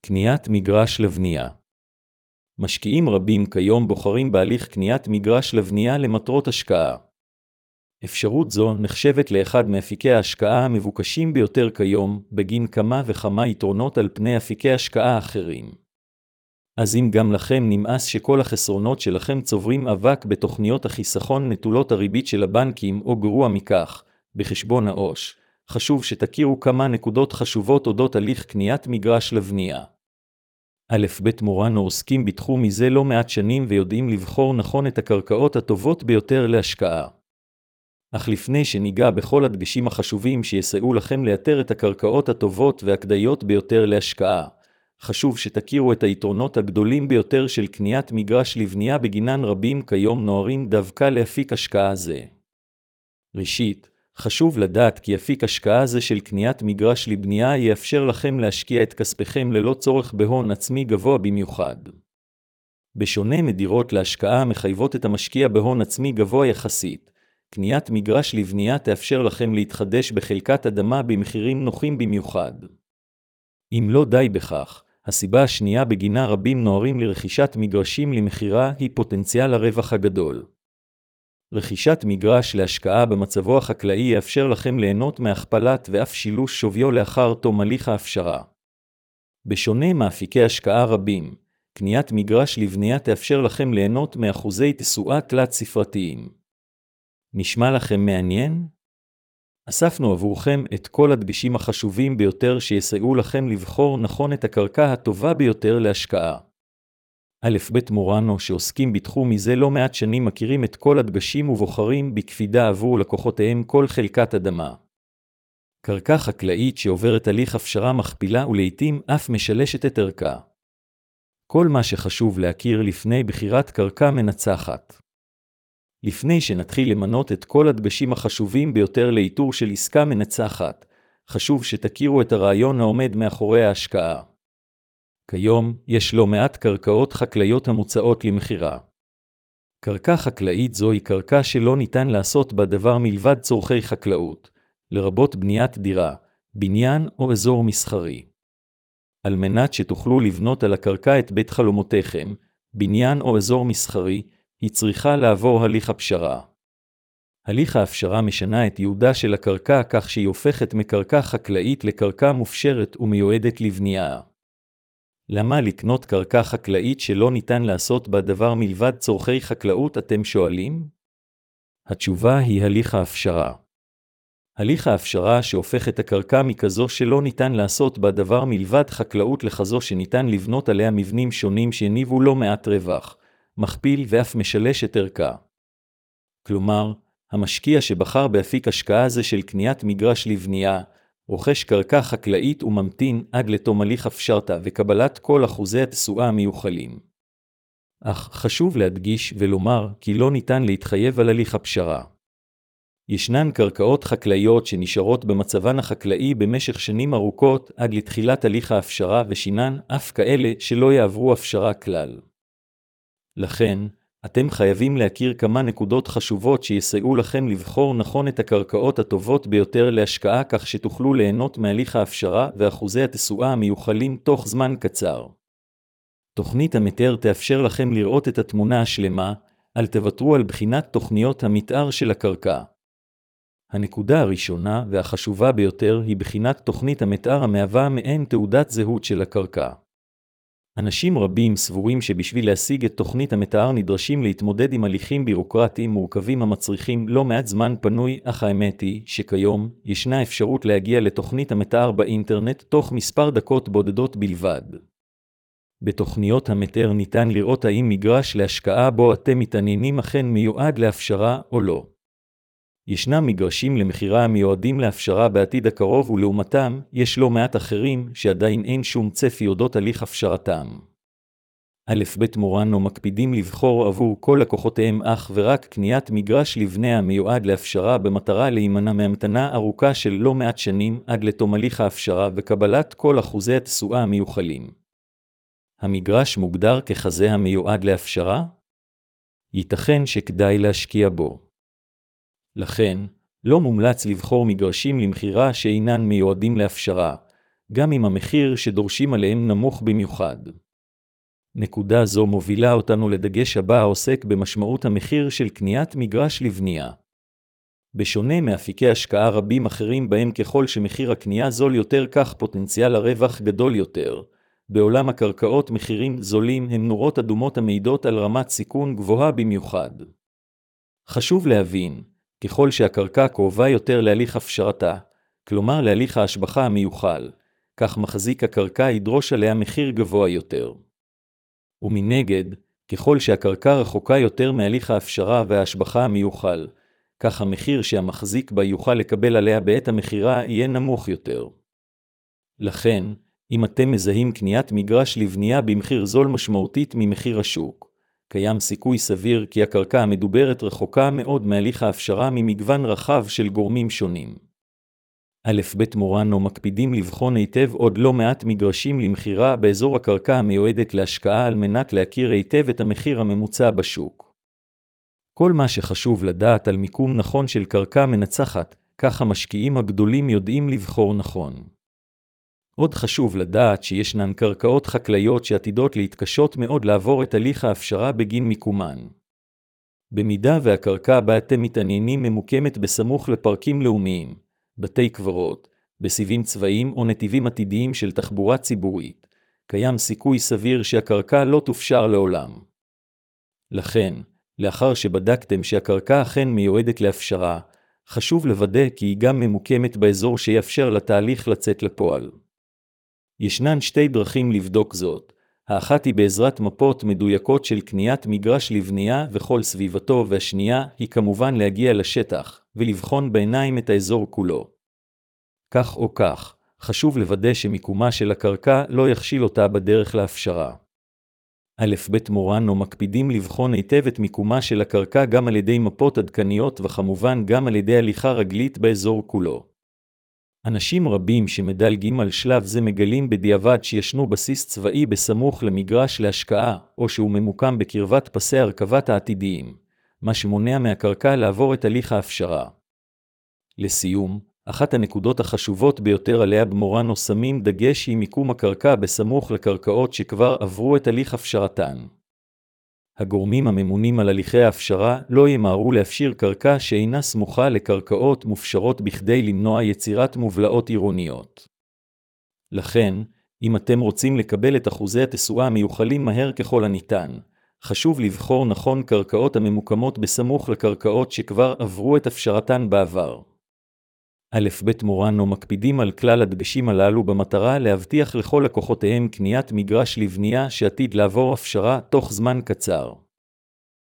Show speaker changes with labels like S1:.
S1: קניית מגרש לבנייה. משקיעים רבים כיום בוחרים בהליך קניית מגרש לבנייה למטרות השקעה. אפשרות זו נחשבת לאחד מאפיקי ההשקעה המבוקשים ביותר כיום, בגין כמה וכמה יתרונות על פני אפיקי השקעה אחרים. אז אם גם לכם נמאס שכל החסרונות שלכם צוברים אבק בתוכניות החיסכון נטולות הריבית של הבנקים, או גרוע מכך, בחשבון העו"ש, חשוב שתכירו כמה נקודות חשובות אודות הליך קניית מגרש לבנייה. א' ב' מורנו עוסקים בתחום מזה לא מעט שנים ויודעים לבחור נכון את הקרקעות הטובות ביותר להשקעה. אך לפני שניגע בכל הדגשים החשובים שיסייעו לכם לאתר את הקרקעות הטובות והכדאיות ביותר להשקעה, חשוב שתכירו את היתרונות הגדולים ביותר של קניית מגרש לבנייה בגינן רבים כיום נוהרים דווקא לאפיק השקעה זה. ראשית, חשוב לדעת כי אפיק השקעה זה של קניית מגרש לבנייה יאפשר לכם להשקיע את כספכם ללא צורך בהון עצמי גבוה במיוחד. בשונה מדירות להשקעה המחייבות את המשקיע בהון עצמי גבוה יחסית, קניית מגרש לבנייה תאפשר לכם להתחדש בחלקת אדמה במחירים נוחים במיוחד. אם לא די בכך, הסיבה השנייה בגינה רבים נוהרים לרכישת מגרשים למכירה היא פוטנציאל הרווח הגדול. רכישת מגרש להשקעה במצבו החקלאי יאפשר לכם ליהנות מהכפלת ואף שילוש שוויו לאחר תום הליך ההפשרה. בשונה מאפיקי השקעה רבים, קניית מגרש לבנייה תאפשר לכם ליהנות מאחוזי תשואה תלת ספרתיים. נשמע לכם מעניין? אספנו עבורכם את כל הדגשים החשובים ביותר שיסייעו לכם לבחור נכון את הקרקע הטובה ביותר להשקעה. א' ב' מורנו שעוסקים בתחום מזה לא מעט שנים מכירים את כל הדגשים ובוחרים בקפידה עבור לקוחותיהם כל חלקת אדמה. קרקע חקלאית שעוברת הליך הפשרה מכפילה ולעיתים אף משלשת את ערכה. כל מה שחשוב להכיר לפני בחירת קרקע מנצחת. לפני שנתחיל למנות את כל הדגשים החשובים ביותר לאיתור של עסקה מנצחת, חשוב שתכירו את הרעיון העומד מאחורי ההשקעה. כיום יש לא מעט קרקעות חקלאיות המוצעות למכירה. קרקע חקלאית זו היא קרקע שלא ניתן לעשות בה דבר מלבד צורכי חקלאות, לרבות בניית דירה, בניין או אזור מסחרי. על מנת שתוכלו לבנות על הקרקע את בית חלומותיכם, בניין או אזור מסחרי, היא צריכה לעבור הליך הפשרה. הליך ההפשרה משנה את ייעודה של הקרקע כך שהיא הופכת מקרקע חקלאית לקרקע מופשרת ומיועדת לבנייה. למה לקנות קרקע חקלאית שלא ניתן לעשות בה דבר מלבד צורכי חקלאות, אתם שואלים? התשובה היא הליך ההפשרה. הליך ההפשרה שהופך את הקרקע מכזו שלא ניתן לעשות בה דבר מלבד חקלאות לכזו שניתן לבנות עליה מבנים שונים שהניבו לא מעט רווח, מכפיל ואף משלש את ערכה. כלומר, המשקיע שבחר באפיק השקעה זה של קניית מגרש לבנייה, רוכש קרקע חקלאית וממתין עד לתום הליך הפשרתה וקבלת כל אחוזי התשואה המיוחלים. אך חשוב להדגיש ולומר כי לא ניתן להתחייב על הליך הפשרה. ישנן קרקעות חקלאיות שנשארות במצבן החקלאי במשך שנים ארוכות עד לתחילת הליך ההפשרה ושינן אף כאלה שלא יעברו הפשרה כלל. לכן, אתם חייבים להכיר כמה נקודות חשובות שיסייעו לכם לבחור נכון את הקרקעות הטובות ביותר להשקעה כך שתוכלו ליהנות מהליך ההפשרה ואחוזי התשואה המיוחלים תוך זמן קצר. תוכנית המתאר תאפשר לכם לראות את התמונה השלמה, אל תוותרו על בחינת תוכניות המתאר של הקרקע. הנקודה הראשונה והחשובה ביותר היא בחינת תוכנית המתאר המהווה מעין תעודת זהות של הקרקע. אנשים רבים סבורים שבשביל להשיג את תוכנית המתאר נדרשים להתמודד עם הליכים בירוקרטיים מורכבים המצריכים לא מעט זמן פנוי, אך האמת היא שכיום ישנה אפשרות להגיע לתוכנית המתאר באינטרנט תוך מספר דקות בודדות בלבד. בתוכניות המתאר ניתן לראות האם מגרש להשקעה בו אתם מתעניינים אכן מיועד להפשרה או לא. ישנם מגרשים למכירה המיועדים להפשרה בעתיד הקרוב ולעומתם יש לא מעט אחרים שעדיין אין שום צפי אודות הליך הפשרתם. א' ב' מורנו מקפידים לבחור עבור כל לקוחותיהם אך ורק קניית מגרש לבנייה המיועד להפשרה במטרה להימנע מהמתנה ארוכה של לא מעט שנים עד לתום הליך ההפשרה וקבלת כל אחוזי התשואה המיוחלים. המגרש מוגדר ככזה המיועד להפשרה? ייתכן שכדאי להשקיע בו. לכן, לא מומלץ לבחור מגרשים למכירה שאינן מיועדים להפשרה, גם אם המחיר שדורשים עליהם נמוך במיוחד. נקודה זו מובילה אותנו לדגש הבא העוסק במשמעות המחיר של קניית מגרש לבנייה. בשונה מאפיקי השקעה רבים אחרים בהם ככל שמחיר הקנייה זול יותר כך פוטנציאל הרווח גדול יותר, בעולם הקרקעות מחירים זולים הם נורות אדומות המעידות על רמת סיכון גבוהה במיוחד. חשוב להבין, ככל שהקרקע קרובה יותר להליך הפשרתה, כלומר להליך ההשבחה המיוחל, כך מחזיק הקרקע ידרוש עליה מחיר גבוה יותר. ומנגד, ככל שהקרקע רחוקה יותר מהליך ההפשרה וההשבחה המיוחל, כך המחיר שהמחזיק בה יוכל לקבל עליה בעת המחירה יהיה נמוך יותר. לכן, אם אתם מזהים קניית מגרש לבנייה במחיר זול משמעותית ממחיר השוק, קיים סיכוי סביר כי הקרקע המדוברת רחוקה מאוד מהליך ההפשרה ממגוון רחב של גורמים שונים. א' ב' מורנו מקפידים לבחון היטב עוד לא מעט מגרשים למחירה באזור הקרקע המיועדת להשקעה על מנת להכיר היטב את המחיר הממוצע בשוק. כל מה שחשוב לדעת על מיקום נכון של קרקע מנצחת, כך המשקיעים הגדולים יודעים לבחור נכון. עוד חשוב לדעת שישנן קרקעות חקלאיות שעתידות להתקשות מאוד לעבור את הליך ההפשרה בגין מיקומן. במידה והקרקע בה אתם מתעניינים ממוקמת בסמוך לפארקים לאומיים, בתי קברות, בסיבים צבאיים או נתיבים עתידיים של תחבורה ציבורית, קיים סיכוי סביר שהקרקע לא תופשר לעולם. לכן, לאחר שבדקתם שהקרקע אכן מיועדת להפשרה, חשוב לוודא כי היא גם ממוקמת באזור שיאפשר לתהליך לצאת לפועל. ישנן שתי דרכים לבדוק זאת, האחת היא בעזרת מפות מדויקות של קניית מגרש לבנייה וכל סביבתו, והשנייה היא כמובן להגיע לשטח ולבחון בעיניים את האזור כולו. כך או כך, חשוב לוודא שמיקומה של הקרקע לא יכשיל אותה בדרך להפשרה. א' ב' מורנו מקפידים לבחון היטב את מיקומה של הקרקע גם על ידי מפות עדכניות וכמובן גם על ידי הליכה רגלית באזור כולו. אנשים רבים שמדלגים על שלב זה מגלים בדיעבד שישנו בסיס צבאי בסמוך למגרש להשקעה, או שהוא ממוקם בקרבת פסי הרכבת העתידיים, מה שמונע מהקרקע לעבור את הליך ההפשרה. לסיום, אחת הנקודות החשובות ביותר עליה במורנו שמים דגש היא מיקום הקרקע בסמוך לקרקעות שכבר עברו את הליך הפשרתן. הגורמים הממונים על הליכי ההפשרה לא ימהרו להפשיר קרקע שאינה סמוכה לקרקעות מופשרות בכדי למנוע יצירת מובלעות עירוניות. לכן, אם אתם רוצים לקבל את אחוזי התשואה המיוחלים מהר ככל הניתן, חשוב לבחור נכון קרקעות הממוקמות בסמוך לקרקעות שכבר עברו את הפשרתן בעבר. א' ב' מורנו מקפידים על כלל הדגשים הללו במטרה להבטיח לכל לקוחותיהם קניית מגרש לבנייה שעתיד לעבור הפשרה תוך זמן קצר.